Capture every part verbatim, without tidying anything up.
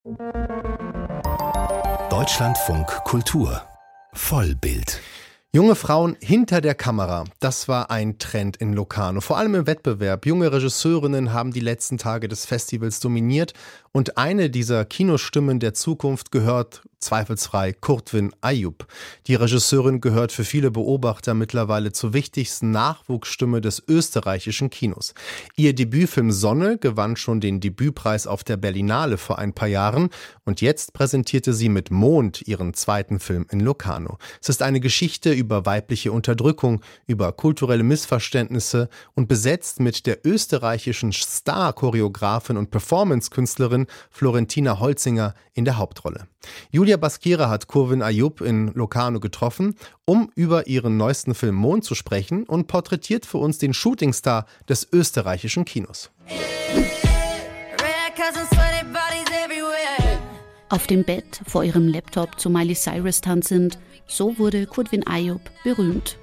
Deutschlandfunk Kultur Vollbild. Junge Frauen hinter der Kamera, das war ein Trend in Locarno, vor allem im Wettbewerb. Junge Regisseurinnen haben die letzten Tage des Festivals dominiert und eine dieser Kinostimmen der Zukunft gehört zweifelsfrei Kurtwin Ayub. Die Regisseurin gehört für viele Beobachter mittlerweile zur wichtigsten Nachwuchsstimme des österreichischen Kinos. Ihr Debütfilm Sonne gewann schon den Debütpreis auf der Berlinale vor ein paar Jahren und jetzt präsentierte sie mit Mond ihren zweiten Film in Locarno. Es ist eine Geschichte über weibliche Unterdrückung, über kulturelle Missverständnisse und besetzt mit der österreichischen Star-Choreografin und Performance-Künstlerin Florentina Holzinger in der Hauptrolle. Julia Baskira hat Kurtwin Ayub in Locarno getroffen, um über ihren neuesten Film Mond zu sprechen und porträtiert für uns den Shootingstar des österreichischen Kinos. Auf dem Bett vor ihrem Laptop zu Miley Cyrus tanzend, so wurde Kurtwin Ayub berühmt.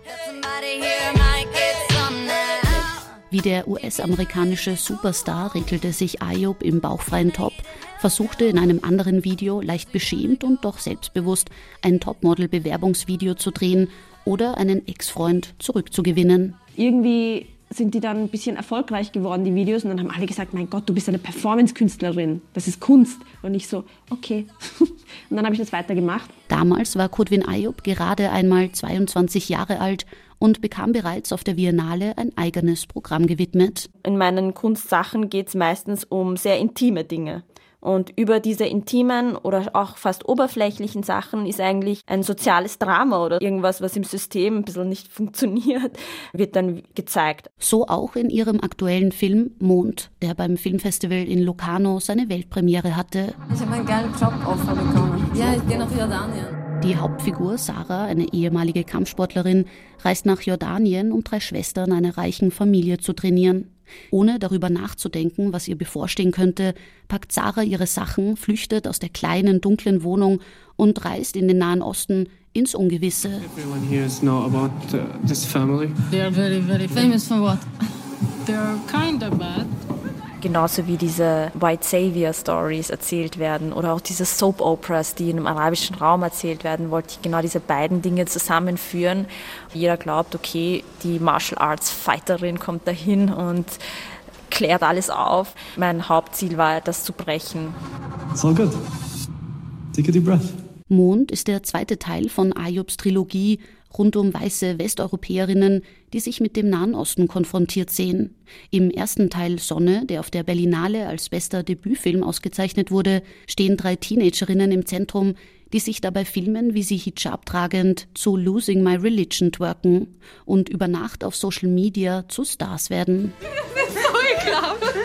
Wie der U S-amerikanische Superstar regelte sich Ayub im bauchfreien Top, versuchte in einem anderen Video leicht beschämt und doch selbstbewusst ein Topmodel-Bewerbungsvideo zu drehen oder einen Ex-Freund zurückzugewinnen. Irgendwie sind die dann ein bisschen erfolgreich geworden, die Videos, und dann haben alle gesagt, mein Gott, du bist eine Performance-Künstlerin, das ist Kunst. Und ich so, okay. Und dann habe ich das weitergemacht. Damals war Kurtwin Ayub gerade einmal zweiundzwanzig Jahre alt und bekam bereits auf der Biennale ein eigenes Programm gewidmet. In meinen Kunstsachen geht es meistens um sehr intime Dinge. Und über diese intimen oder auch fast oberflächlichen Sachen ist eigentlich ein soziales Drama oder irgendwas, was im System ein bisschen nicht funktioniert, wird dann gezeigt. So auch in ihrem aktuellen Film Mond, der beim Filmfestival in Locarno seine Weltpremiere hatte. Ich habe einen geilen Joboffer bekommen. Ja, ich gehe nach Jordanien. Die Hauptfigur Sarah, eine ehemalige Kampfsportlerin, reist nach Jordanien, um drei Schwestern einer reichen Familie zu trainieren. Ohne darüber nachzudenken, was ihr bevorstehen könnte, packt Sarah ihre Sachen, flüchtet aus der kleinen, dunklen Wohnung und reist in den Nahen Osten ins Ungewisse. Everyone here knows about uh, this family. They are very, very famous for what? They are kinda bad. Genauso wie diese White Savior Stories erzählt werden oder auch diese Soap Operas, die in einem arabischen Raum erzählt werden, wollte ich genau diese beiden Dinge zusammenführen. Jeder glaubt, okay, die Martial Arts Fighterin kommt dahin und klärt alles auf. Mein Hauptziel war, das zu brechen. It's all good. Take a deep breath. Mond ist der zweite Teil von Ayubs Trilogie rund um weiße Westeuropäerinnen, die sich mit dem Nahen Osten konfrontiert sehen. Im ersten Teil Sonne, der auf der Berlinale als bester Debütfilm ausgezeichnet wurde, stehen drei Teenagerinnen im Zentrum, die sich dabei filmen, wie sie Hijab tragend zu Losing My Religion twerken und über Nacht auf Social Media zu Stars werden. Das ist so ekelhaft.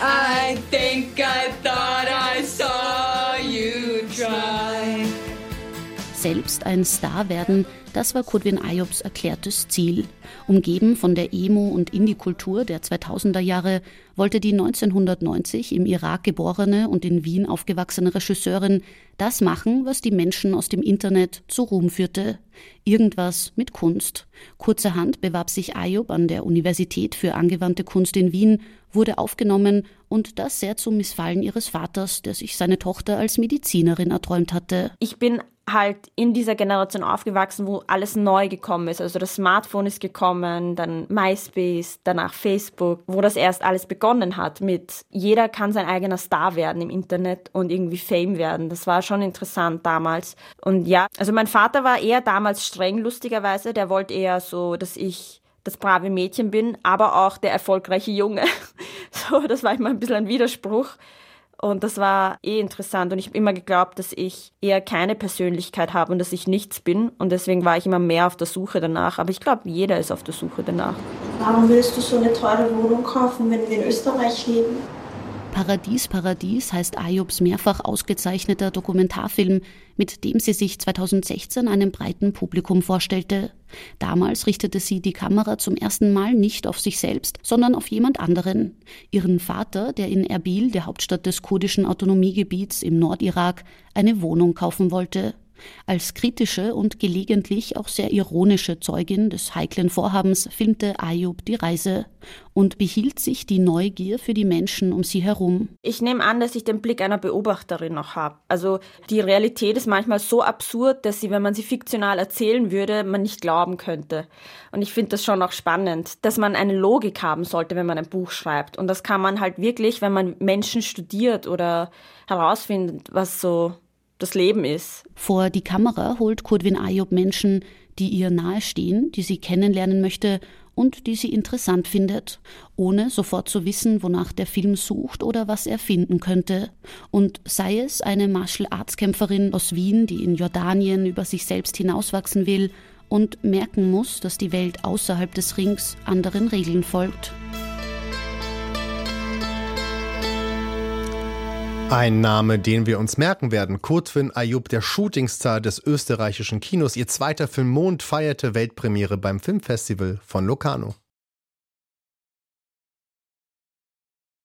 I think I thought I saw you try. Selbst ein Star werden, das war Kurtwin Ayubs erklärtes Ziel. Umgeben von der Emo- und Indie-Kultur der zweitausender Jahre wollte die neunzehnhundertneunzig im Irak geborene und in Wien aufgewachsene Regisseurin das machen, was die Menschen aus dem Internet zu Ruhm führte. Irgendwas mit Kunst. Kurzerhand bewarb sich Ayub an der Universität für angewandte Kunst in Wien, wurde aufgenommen und das sehr zum Missfallen ihres Vaters, der sich seine Tochter als Medizinerin erträumt hatte. Ich bin halt in dieser Generation aufgewachsen, wo alles neu gekommen ist. Also das Smartphone ist gekommen, dann MySpace, danach Facebook, wo das erst alles begonnen hat mit jeder kann sein eigener Star werden im Internet und irgendwie Fame werden. Das war schon interessant damals. Und ja, also mein Vater war eher damals streng, lustigerweise. Der wollte eher so, dass ich das brave Mädchen bin, aber auch der erfolgreiche Junge. So, das war immer ein bisschen ein Widerspruch. Und das war eh interessant und ich habe immer geglaubt, dass ich eher keine Persönlichkeit habe und dass ich nichts bin. Und deswegen war ich immer mehr auf der Suche danach. Aber ich glaube, jeder ist auf der Suche danach. Warum willst du so eine teure Wohnung kaufen, wenn wir in Österreich leben? Paradies, Paradies heißt Ayubs mehrfach ausgezeichneter Dokumentarfilm, mit dem sie sich zweitausendsechzehn einem breiten Publikum vorstellte. Damals richtete sie die Kamera zum ersten Mal nicht auf sich selbst, sondern auf jemand anderen. Ihren Vater, der in Erbil, der Hauptstadt des kurdischen Autonomiegebiets im Nordirak, eine Wohnung kaufen wollte. Als kritische und gelegentlich auch sehr ironische Zeugin des heiklen Vorhabens filmte Ayub die Reise und behielt sich die Neugier für die Menschen um sie herum. Ich nehme an, dass ich den Blick einer Beobachterin noch habe. Also die Realität ist manchmal so absurd, dass sie, wenn man sie fiktional erzählen würde, man nicht glauben könnte. Und ich finde das schon auch spannend, dass man eine Logik haben sollte, wenn man ein Buch schreibt. Und das kann man halt wirklich, wenn man Menschen studiert oder herausfindet, was so das Leben ist. Vor die Kamera holt Kurtwin Ayub Menschen, die ihr nahestehen, die sie kennenlernen möchte und die sie interessant findet, ohne sofort zu wissen, wonach der Film sucht oder was er finden könnte. Und sei es eine Martial-Arts-Kämpferin aus Wien, die in Jordanien über sich selbst hinauswachsen will und merken muss, dass die Welt außerhalb des Rings anderen Regeln folgt. Ein Name, den wir uns merken werden. Kurtwin Ayub, der Shootingstar des österreichischen Kinos. Ihr zweiter Film Mond feierte Weltpremiere beim Filmfestival von Locarno.